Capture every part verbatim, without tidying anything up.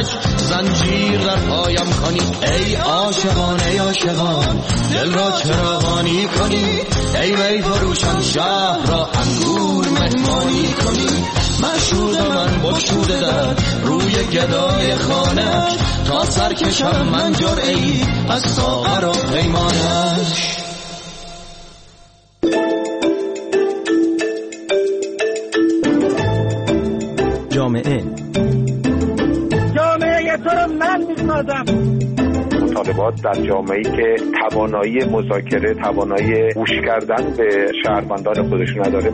خانه‌اش زنجیر در پایم کنی. ای عاشقان ای عاشقان دل را چراغانی کنی. ای می فروشان شهر را انگور مهمانی کنی. معشوق من بگشوده در روی گدای خانه‌اش تا سر کشم من جرعه‌ای از ساغر و پیمانش. جامعه جامعه تو رو من میسازم. مطالبات در جامعه‌ای که توانایی مذاکره، توانایی گوش کردن به شهروندان خودش نداره.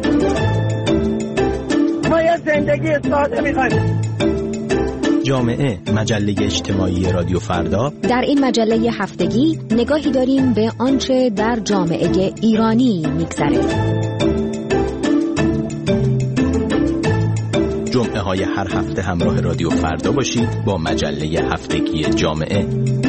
ما یه زندگی ساده می‌خوایم. جامعه، مجله اجتماعی رادیو فردا. در این مجله هفتگی نگاهی داریم به آنچه در جامعه ایرانی می‌گذره. جمعه های هر هفته همراه رادیو فردا باشید با مجله هفتگی جامعه.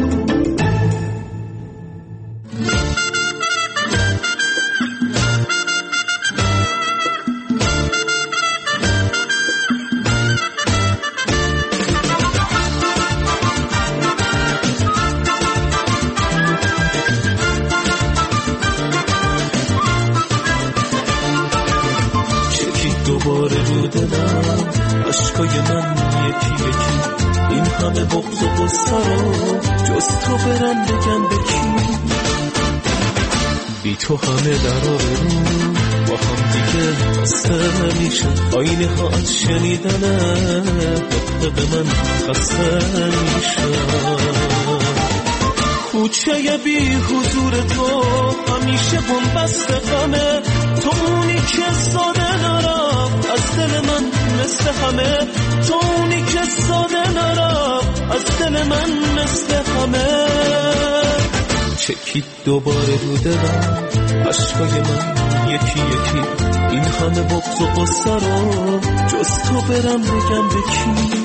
دوباره رو دلم عشقای من یکی یکی، این همه بغض و غصه رو جز تو برم بگم به کی. بی تو همه در آبرو با هم دیگه خسته نمیشه، آینه ها از شنیدنه حق به من خسته میشه. کوچه بی حضور تو همیشه بنبست غمه، تو اونی که ساده نرفت از دل من مثل همه، تو اونی که ساده نرفت از دل من مثل همه. چکید دوباره رو دلم عشقای من یکی یکی، این همه بغض و غصه رو جز تو برم بگم به کی.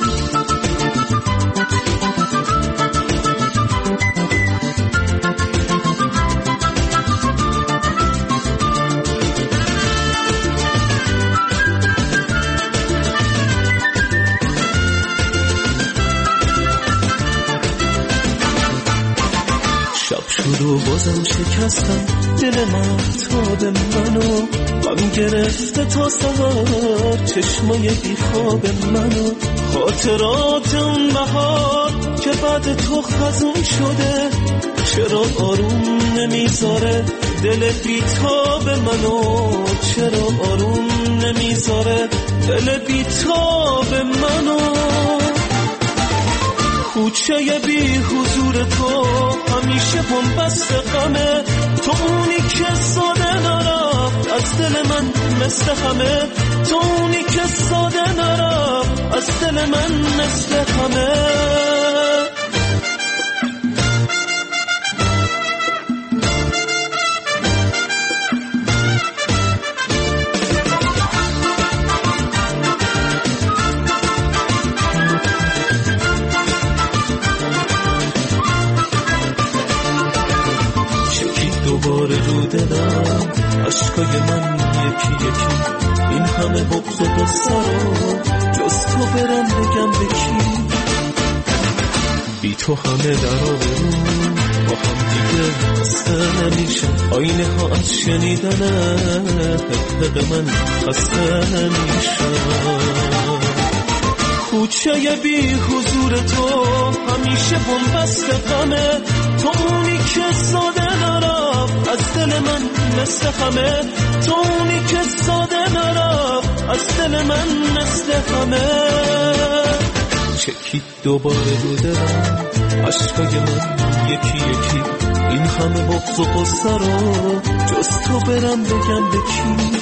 رو بازم شکستم دل من تا به منو، غم گرفته تا سهار چشمای بیخواب منو. خاطرات اون بهار که بعد تو خزون شده، چرا آروم نمیذاره دل بیتاب منو، چرا آروم نمیذاره دل بیتاب منو. کوچه بی حضور تو همیشه بنبست غمه، تو اونی که ساده نرفت از دل من مثل همه، تو اونی که ساده نرفت از دل من مثل همه. دوباره رو دلم عشقای من یکی یکی، این همه بغض و غصه رو جز تو برم بگم به کی. بی تو همه در آبرو با هم دیگه خسته نمیشن، آینه ها از شنیدنه حق من خسته نمیشن. کوچه بی حضور تو همیشه بنبست غمه، تو اونی که ساده نرفت از دل من مثل همه، تو اونی که ساده نرفت از دل من مثل همه. چکید دوباره رو دلم عشقای من یکی یکی، این همه بغض و غصه رو جز تو برم بگم به کی.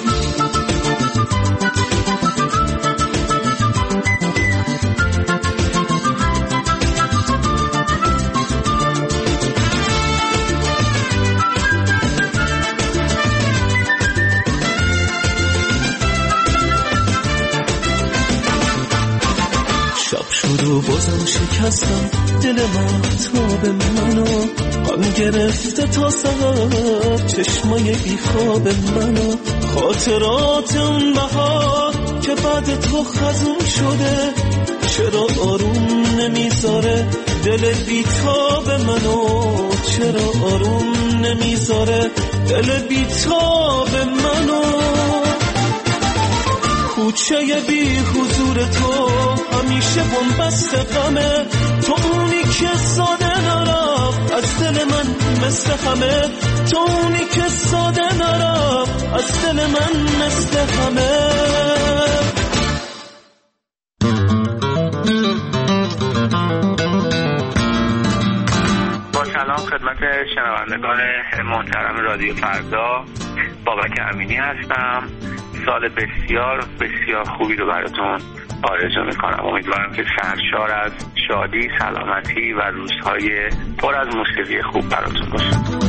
رو بازم شکستم دل من تا به منو، غم گرفته تا سهار چشمای بیخواب منو. خاطرات اون بهار که بعد تو خزون شده، چرا آروم نمیذاره دل بیتاب منو چرا آروم نمیذاره، دل بیتاب منو. کوچه بی حضور تو همیشه بنبست غمه، تو اونی که ساده نرفت از دل من مثل همه، تو اونی که ساده نرفت از دل من مثل همه. سلام خدمت شنوندگان محترم رادیو فردا، بابک امینی هستم. سال بسیار بسیار خوبی رو براتون آرزو میکنم. امیدوارم که سرشار از شادی، سلامتی و روزهای پر از موسیقی خوب براتون باشه.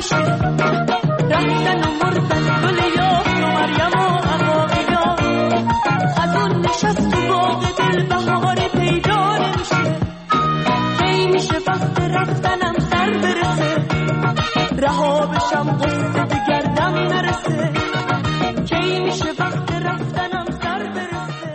رفتن و مردن گل یار و مریم و عقاقیا از اون نشست و باغ دل بهار پیدا نمیشه کی میشه وقت رفتنم سر برسه رها بشم قصه به گردم نرسه کی میشه وقت رفتنم سر برسه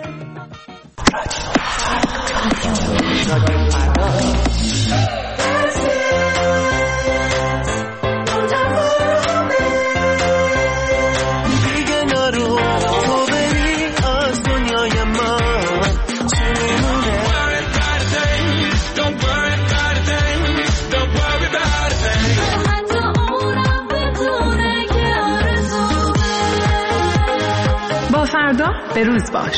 دیگه نرو تو بری از دنیای من چونه Don't worry about a thing Don't worry about a thing حتی اونم بدونه که آرزوه با فردا به روز باش.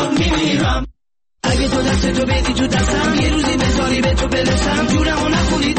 تو بدی تو دستم یه روزی بذاری به تو برسم جونمو نخونی